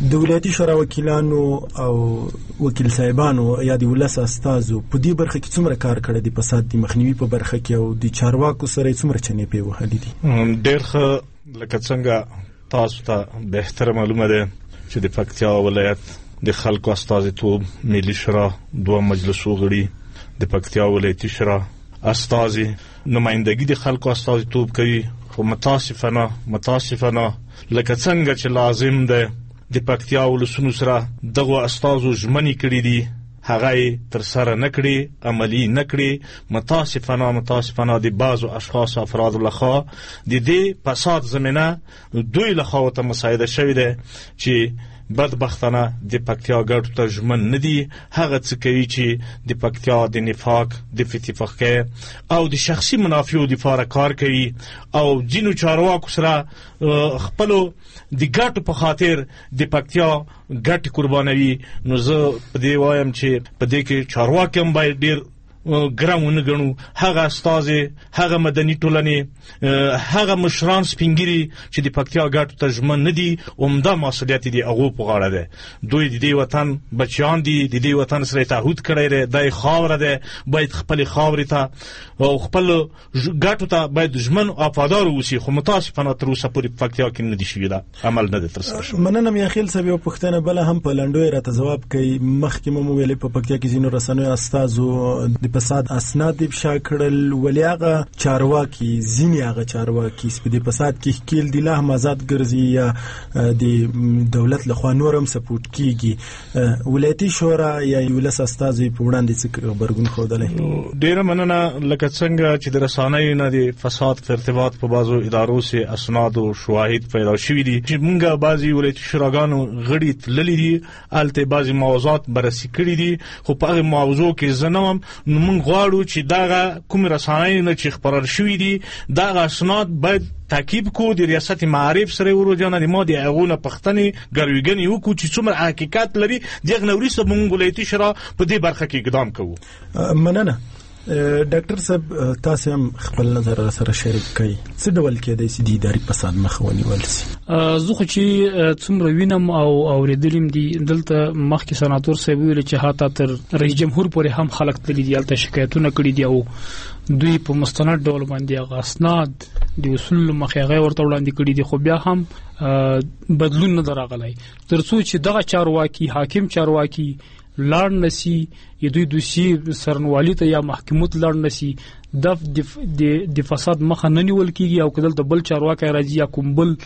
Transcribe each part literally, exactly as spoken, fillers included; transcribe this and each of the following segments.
د ولایتي شورا وکیلانو او وکیل صاحبانو یا د ولس استازو په دې برخه کې څومره کار کړی دی فساد د مخنیوي په برخه کې او د چارواکو سره څومره چنې پې وهلي دي؟ ډېر ښه، لکه څنګه تاسو ته بهتره معلومه ده چې د پکتیا ولایت د خلکو استازیتوب ملي شورا دوه مجلسو غړي د پکتیا ولایتي شورا استازي نمائندګي د خلکو استازیتوب کوي، خو متاسفانه متاسفانه لکه څنګه چې لازم ده د پکتیا ولسونو سره دغه استازو ژمنې کړي دي هغه یې تر سره نه کړي، عملي نه کړي. متاسفانه متاسفانه د بعضو اشخاص افرادو لخوا د دې فساد زمینه دوی لخوا ورته مساعده شوې ده چې بدبختانه د پکتیا ګټو ته ژمن نه دي، هغه څه کوي چې د پکتیا د نفاق، د فتفقه او د شخصي منافعو دپاره کار کوي او ځینو چارواکو سره خپلو د ګټو په خاطر د پکتیا ګټې قربانوي. نو زه په دې وایم چې په دې کې چارواکي هم باید ډېر ګرم ونه ګڼو. هغه استازي، هغه مدني ټولنې، هغه مشران سپینګیري چې د پکتیا ګټو ته ژمن نه دي، عمده مسؤلیت د هغو په غاړه ده. دوی د دې وطن بچیان دي، د دې وطن سره تعهد کړی دی، دا یې خاوره ده، باید خپلې خاورې ته او خپل ګټو ته باید ژمن او وفادار واوسي. خو متاسفانه تر اوسه پورې په پکتیا کې نه دي شوي، دا عمل نه دی ترسره شوی. مننه میاخیل صاحب. یو پوښتنه بله هم په لنډو یې راته ځواب کوي. مخکې مو ویلې په پکتیا کې ځینو رسنیو استازو د فساد اسناد افشا کړل، ولې هغه چارواکي ځینې هغه چارواکي په دې فساد کې ښکیل دي لا هم آزاد ګرځي یا د دولت لخوا نور هم سپورټ کیږي. ولایتي شورا یا ولس استازي په وړاندې څه غبرګون ښودلی؟ ډېره مننه. لکه څنګه چې د رسنیو نه د فساد په ارتباط په بعضو ادارو سې اسناد او شواهد پیدا شوي دي چې موږ بعضې ولایتي شوراګانو غړي تللي دي، هلته بعضې موضوعات بررسي کړي دي، خو په هغې موضوع کې زه نه وم. نو موږ غواړو چې دغه کومې رسنۍ نه چې خپرل شوي دي دغه اسناد باید تعقیب کو، د ریاست معارف سره وروجانه د ما د هغو نه پوښتنې ګرویګنې وکړو چې څومره حقیقت لري. د هغې نه وروسته موږ ولایتي شورا په دې برخه کې اقدام کوو. مننه. ډاکټر صاحب تاسو هم خپل نظر سره شریک کړئ، څه ډول کېدای شي د اداري فساد مخه ونیول شي؟ زه خو چې څومره وینم او اورېدلیم دي دلته مخکې سناتور صاحب ویل چې حتی تر رئیس جمهور پورې هم خلک تللي دي، هلته شکایتونه کړي دي او دوی په مستند ډول باندې هغه اسناد د اصول مخې هغه ورته وړاندې کړي دي، خو بیا هم بدلون نه دی راغلی. تر څو چې دغه چارواکي حاکم چارواکي لاړ نسی یا دوی دوسی سرنوالي ته یا محکمو ته لاړ نسی د د فساد مخه نه نیول کیږي او کدل د بل چارواکي راځي یا کوم بل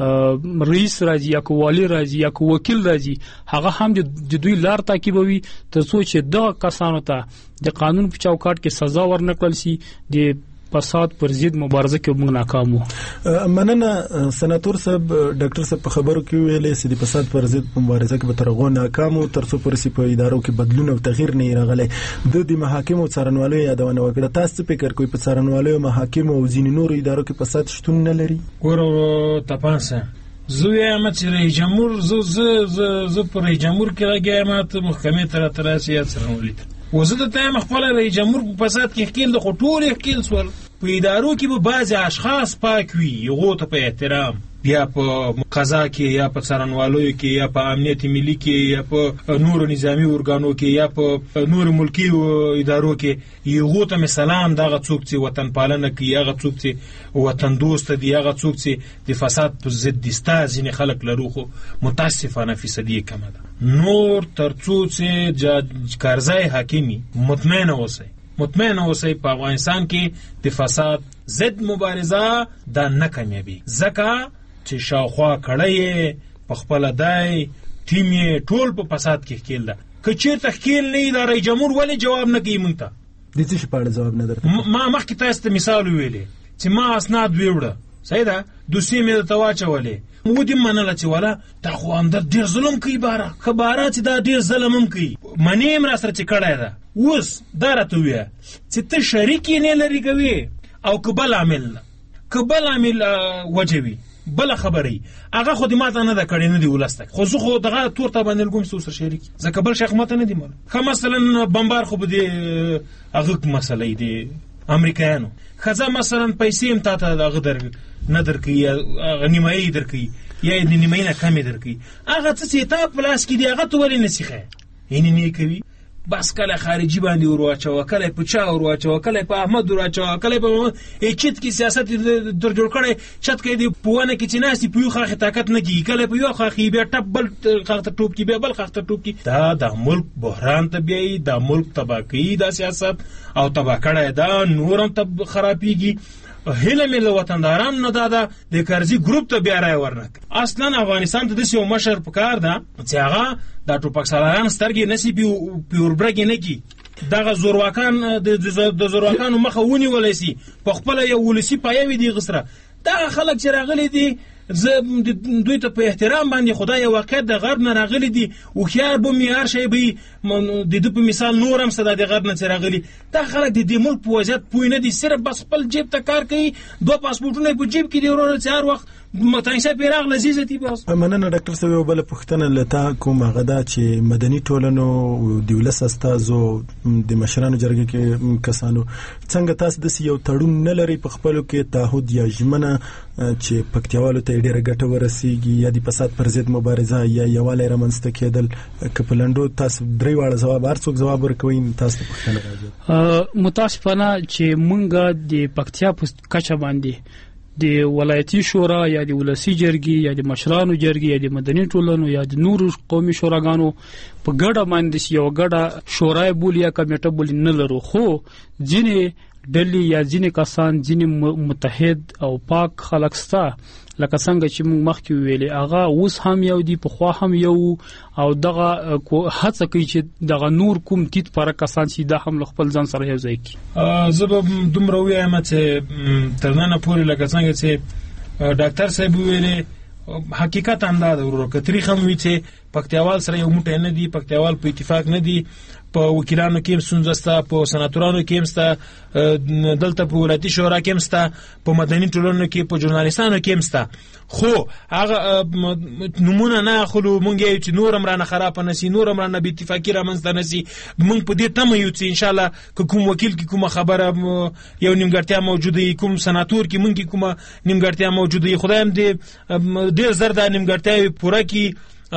رئیس راځي یا کو والی راځي یا کو وکیل راځي هغه هم د دوی لار تعقیبوي تر څو چې دغه کسانو ته د قانون په چوکاټ کې سزا ورنکړل شي. د فساد پر ضد مبارزه کې موږ ناکام وو. مننه سناتور صاحب. ډاکټر صاحب په خبرو کې ویلې چې د فساد پر ضد مبارزه کې به تر هغو ناکام وو تر څو پورې په ادارو کې بدلون او تغییر نه راغلی. د د محاکمو څارنوالۍ یادونه وکړه. تاسو څه فکر کوئ په څارنوالۍ محاکمو او ځینې نورو ادارو کې فساد شتون نه لري؟ ګورو تپانسه زه وایم چې رئیس جمهور زه زه زه په رئیس جمهور کې راګیم ته محکمې ته راتراسي یا څارنوالۍ وزه د تایم خپل رئیس جمهور په فساد کې خکیل د خټول خکیل سول. په ادارو کې به بعض اشخاص پاک وي، یو ته په احترام یا په قضا کې یا په څارنوالۍ کې یا په امنیت ملي کې یا په نور نظامی ارګانو کې یا په نور ملکی ادارو کې یو ته سلام دغه څوک چې وطن پالنه کوي، هغه څوک چې وطن دوست دی، هغه څوک چې د فساد په ضد دستا ځینې خلک لرو، خو متاسفانه فیصدي کمه ده. نور تر څو چې کارځای حاکمي مطمئن اوسئ مطمئن اوسئ په افغانستان کې د فساد ضد مبارزه دا نه کمیابي، ځکه چې شاوخوا کړی په خپل دای ټیم یې ټول په فساد کې ښکیل ده. که چېرته ښکیل نه وي د رئیس جمهور ولې جواب نه کوي موږ ته؟ د څه شي په اړه جواب نه درته؟ ما مخکې تاسو ته مثال ویلې چې ما اسناد ویوړه، صحیح ده، دوسیې مې درته واچولې، مو دې منله چې والا دا خو اندر ډېر ظلم کوي، باره ښه باره چې دا ډېر ظلم هم کوي، منې هم را سره چې کړی ده. اوس دا راته ووایه چې ته شریک یې نه لرې کوې او که بل عامل که بل عامل وجه وي بله خبره وي، هغه خو دې ماته نه ده کړې، نه دي ولس ته، خو زه خو دغه تور ته باندې لګوم چې ورسره شریک ځکه بل شیخ ماته نه دي معلوم. ښه مثلا بمبار خو به دې هغه مسله یي د امریکایانو، ښځه مثلا پیسې هم تا ته هغه در نه درکوي، هغه نیمایي درکوي، یا د نیمه نه کم درکې هغه څه چې تا پلاس کې دی هغه ته ولې نسیخه یعنی نه کوي بس کله خارجي باندې ورواچو کله په چا ورواچو کله په احمد ورواچو کله په چت کې سیاست در جوړ کړي چت کې دی پوونه کې چې ناسي په یو خاخه طاقت نه کی کله په یو خاخه بیا ټپ بل خاخه ټوب کې بیا بل خاخه ټوب کې دا د ملک بحران ته بیاي د ملک تباہی د سیاست او تباہ کړه دا نورم تب خرابيږي هله مل وطنداران نه دادا د کرزي ګروپ ته بیا راي ورنک اصلا افغانستان ته د یو مشر پکار ده چې هغه د ټوپک سالاران سترګې نسی پیوربرګ نه کی دغه زورواکان د زورواکانو مخه ونی ولسی په خپل یو ولسی پایوي دی غسره دا خلک چې راغلي دي زه دوی ته په احترام باندې خدای واقع د غرب نه راغلي دي او خيار به معیار شي به د دې په مثال نورم صدا د غرب نه راغلي دا خلک د دې ملک په وضعیت پوی نه دي صرف بس خپل جیب ته کار کوي دوه پاسپورتونه په جیب کې دی ورور چې هر وخت متنسه پیراغ لذیذه دي بس مننه ډاکټر صاحب بل پښتنه لتا کوم غدا چې مدني ټولنو د ولس استازو د مشرانو جرګه کې کسانو څنګه تاسو د یو تړون نه لري په خپلو کې تعهد یا ژمنه چې پکتیوالو ته ډیره ګټه ورسیږي یا د فساد پر ضد مبارزه یا یواله رامنځته کېدل کپلندو تاسو درې واړه جواب هرڅوک جواب ورکوي تاسو پښتنه راځي متاسفانه چې مونږه د پکتیا په کچه باندې د ولایتي شورا یا د ولسی جرګي یا د مشرانو جرګي یا د مدني ټولنو یا د نور قومي شوراګانو په ګډه باندې یو ګډه شورای بول یا کمیټه بول نه لرو خو ځینې ډلې یا ځینې کسان ځینې متحد او پاک خلک ستا لکه څنګه چې موږ مخکې ویلې هغه اوس هم یو دی په خوا هم یو او دغه هڅه کوي چې دغه نور کوم تیت پر کسان چې د هم خپل ځان سره یو ځای کی زه به دومره وایم چې ترنه پورې لکه څنګه چې ډاکټر صاحب ویلې حقیقت هم دا ورو کتري هم وی چې پکتیوال سره یو موټی نه دی پکتیوال په اتفاق نه دی په وکیلانو کې سنځستا په سناتورانو کې مستا دلته په ولایتي شورا کې مستا په مدني ټولنو کې په ژورنالیستانو کې مستا خو هغه نمونه نه خلو مونږ چې نورم رانه خراب نسی نورم رانه به اتفاقی را منځ نسی مونږ په دې تم یو چې ان شاء الله کوم وکیل کې کوم خبره یو نیمګړتیا موجوده کوم سناتور کې مونږ کې کوم نیمګړتیا موجوده خدایم دې ډیر زر د نیمګړتیا پوره کی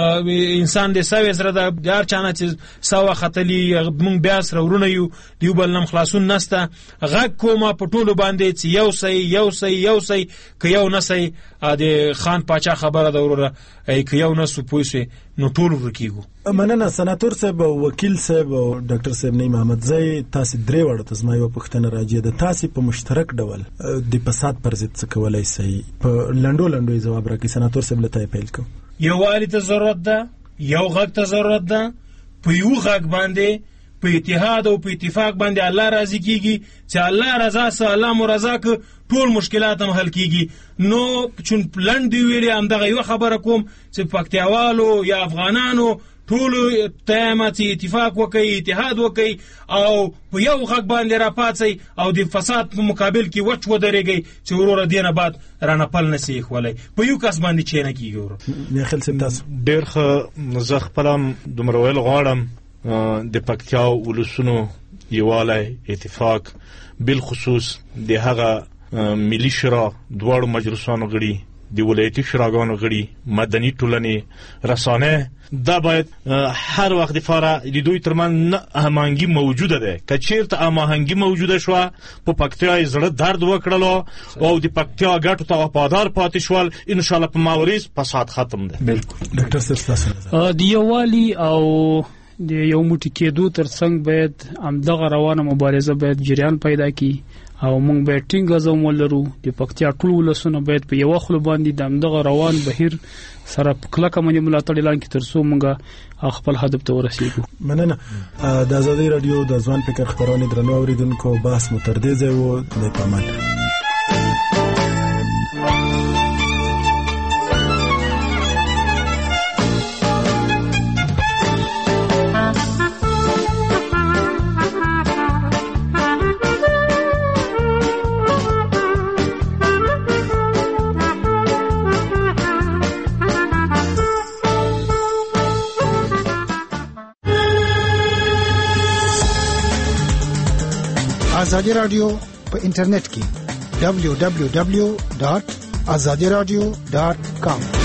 انسان دې سوي سره د هر چانه چې سوا خطلی مونږ بیا سره ورونه یو دیو بل نم خلاصون نسته غږ کومه په ټولو باندې چې یو سي یو سي یو سي ک یو نسي د خان پاچا خبره د وروره ای ک یو نسو پويسه نو ټول ورکیږو مننه سناتور صاحب وکیل صاحب او ډاکټر صاحب نه محمد زئی تاسو درې وړه تاسو یو پښتنه راځي د تاسو په مشترک ډول د فساد پر ضد څه کولای شي په لندو لندو جواب راکړي سناتور صاحب لته پیل کو یو والی ته ضرورت ده یو غږ ته ضرورت ده په یو غږ باندې په اتحاد او په اتفاق باندې الله راضي کیږي چې الله رضا سره الله مرضا ک ټول مشکلات هم حل کیږي نو چون پلان دی ویلې هم دغه یو خبره کوم چې پکتیاوالو یا افغانانو ټول تامه اتفاق وکي اتحاد وکي او په یو غږ باندې را پاتې او د فساد په مقابل کې وچ ودرېږي چې ورور دینه بعد رانه پل نسیخ ولای په یو کس باندې چې نه کیږي نه خل سمتاس ډېر ښه زه خپلم دومره ویل غواړم د پکتیا ولسونو یووالی اتفاق بالخصوص د هغه ملي شورا دواړو مجلسونو غړي د ولایتي شوراګانو غړي مدني ټولنې رسانه دا باید هر وخت لپاره د دوی ترمن هماهنګي موجوده ده کچیرته هماهنګي موجوده شو په پکتیا زړه درد وکړلو او د پکتیا ګټو ته وفادار پاتې شول ان شاء الله په ماوریز فساد ختم ده بالکل ډاکټر صاحب د یووالي او د یو موټی کېدو ترڅنګ باید همدغه روانه مبارزه باید جریان پیدا کی او موږ به ټینګ ازم ولرو د پکتیا ټول ولسونه باید په یو خل باندې د همدغه روان بهیر سره کلکه باندې ملاتړ اعلان کړي ترڅو موږ خپل هدف ته ورسیږو. مننه. د آزادۍ رادیو د ځوان فکر خبرونه درنو اوریدونکو بحث متردیزه و د پامان آزادی رادیو په انټرنیټ کې دبلیو دبلیو دبلیو ډاٹ آزادی رادیو ډاٹ کام